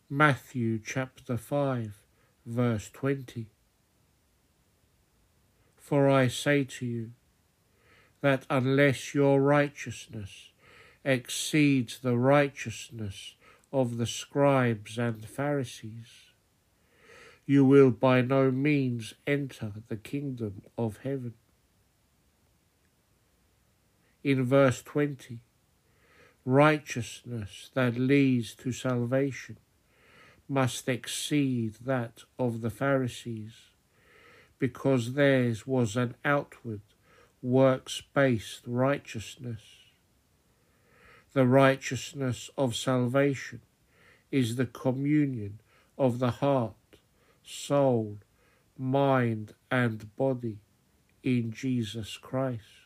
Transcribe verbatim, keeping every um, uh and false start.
Matthew chapter five, verse twenty. For I say to you, that unless your righteousness exceeds the righteousness of the scribes and Pharisees, you will by no means enter the kingdom of heaven. In verse twenty, righteousness that leads to salvation must exceed that of the Pharisees, because theirs was an outward, works-based righteousness. The righteousness of salvation is the communion of the heart, soul, mind, and body in Jesus Christ.